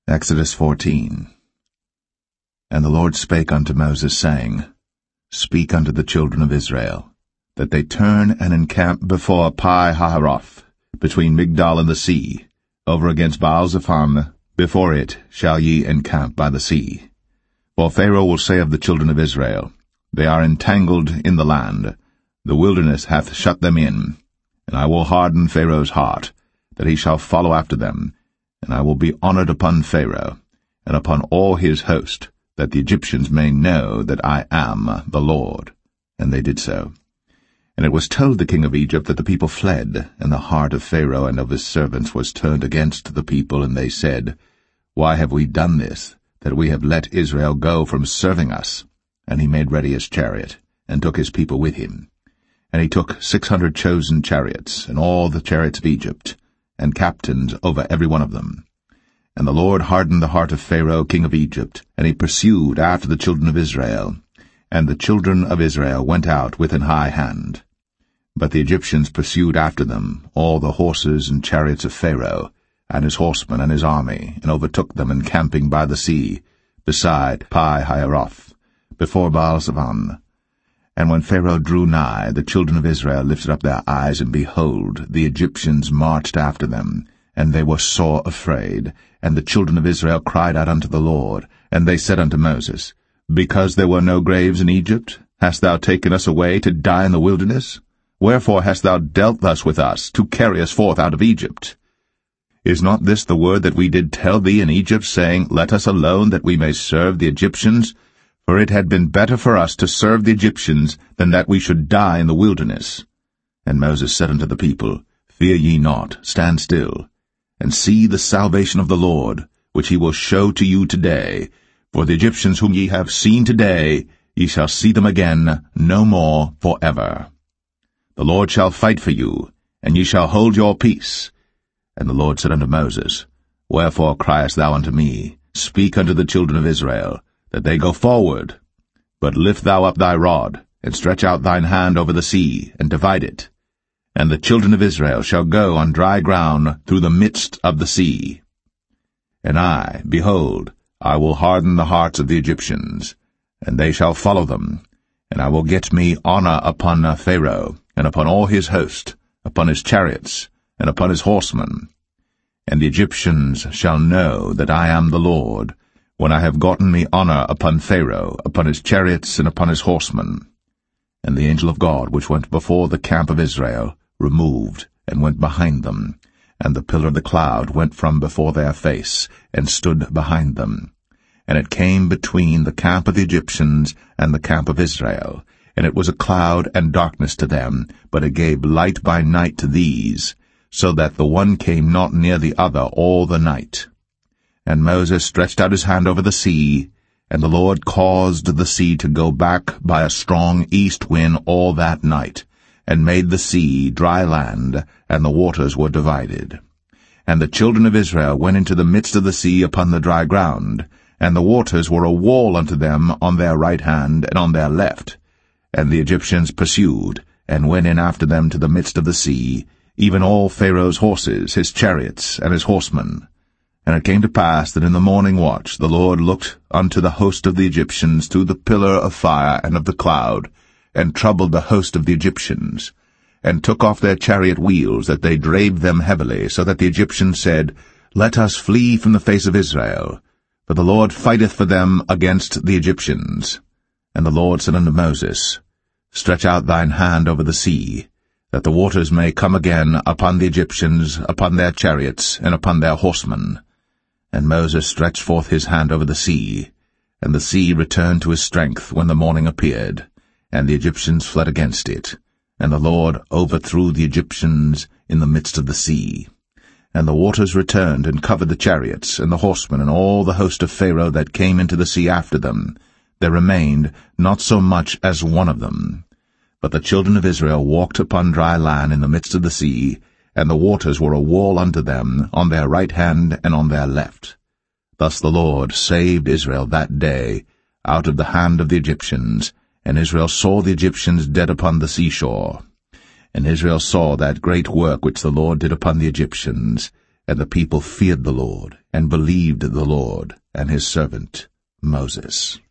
Exodus 14. And the Lord spake unto Moses, saying, Speak unto the children of Israel, that they turn and encamp before Pi-hahiroth, between Migdol and the sea, over against Baal-zephon. Before it shall ye encamp by the sea. For Pharaoh will say of the children of Israel, They are entangled in the land, the wilderness hath shut them in, and I will harden Pharaoh's heart, that he shall follow after them, and I will be honored upon Pharaoh, and upon all his host, that the Egyptians may know that I am the Lord. And they did so. And it was told the king of Egypt that the people fled, and the heart of Pharaoh and of his servants was turned against the people, and they said, Why have we done this, that we have let Israel go from serving us? And he made ready his chariot, and took his people with him. And he took 600 chosen chariots, and all the chariots of Egypt, and captains over every one of them. And the Lord hardened the heart of Pharaoh king of Egypt, and he pursued after the children of Israel. And the children of Israel went out with an high hand. But the Egyptians pursued after them, all the horses and chariots of Pharaoh, and his horsemen and his army, and overtook them encamping by the sea, beside Pi-hahiroth, before Baal-zephon. And when Pharaoh drew nigh, the children of Israel lifted up their eyes, and behold, the Egyptians marched after them, and they were sore afraid. And the children of Israel cried out unto the Lord, and they said unto Moses, Because there were no graves in Egypt, hast thou taken us away to die in the wilderness? Wherefore hast thou dealt thus with us, to carry us forth out of Egypt? Is not this the word that we did tell thee in Egypt, saying, Let us alone, that we may serve the Egyptians? For it had been better for us to serve the Egyptians than that we should die in the wilderness. And Moses said unto the people, Fear ye not, stand still, and see the salvation of the Lord, which he will show to you today. For the Egyptians whom ye have seen today, ye shall see them again no more forever. The Lord shall fight for you, and ye shall hold your peace. And the Lord said unto Moses, Wherefore criest thou unto me? Speak unto the children of Israel, that they go forward. But lift thou up thy rod, and stretch out thine hand over the sea, and divide it. And the children of Israel shall go on dry ground through the midst of the sea. And I, behold, I will harden the hearts of the Egyptians, and they shall follow them. And I will get me honor upon Pharaoh, and upon all his host, upon his chariots, and upon his horsemen. And the Egyptians shall know that I am the Lord, when I have gotten me honor upon Pharaoh, upon his chariots, and upon his horsemen. And the angel of God, which went before the camp of Israel, removed, and went behind them. And the pillar of the cloud went from before their face, and stood behind them. And it came between the camp of the Egyptians and the camp of Israel. And it was a cloud and darkness to them, but it gave light by night to these, so that the one came not near the other all the night. And Moses stretched out his hand over the sea, and the Lord caused the sea to go back by a strong east wind all that night, and made the sea dry land, and the waters were divided. And the children of Israel went into the midst of the sea upon the dry ground, and the waters were a wall unto them on their right hand and on their left. And the Egyptians pursued, and went in after them to the midst of the sea, even all Pharaoh's horses, his chariots, and his horsemen. And it came to pass that in the morning watch the Lord looked unto the host of the Egyptians through the pillar of fire and of the cloud, and troubled the host of the Egyptians, and took off their chariot wheels, that they drave them heavily, so that the Egyptians said, Let us flee from the face of Israel, for the Lord fighteth for them against the Egyptians. And the Lord said unto Moses, Stretch out thine hand over the sea, that the waters may come again upon the Egyptians, upon their chariots, and upon their horsemen. And Moses stretched forth his hand over the sea, and the sea returned to his strength when the morning appeared, and the Egyptians fled against it. And the Lord overthrew the Egyptians in the midst of the sea. And the waters returned and covered the chariots, and the horsemen, and all the host of Pharaoh that came into the sea after them. There remained not so much as one of them. But the children of Israel walked upon dry land in the midst of the sea, and the waters were a wall unto them on their right hand and on their left. Thus the Lord saved Israel that day out of the hand of the Egyptians, and Israel saw the Egyptians dead upon the seashore. And Israel saw that great work which the Lord did upon the Egyptians, And the people feared the Lord, and believed the Lord and his servant Moses.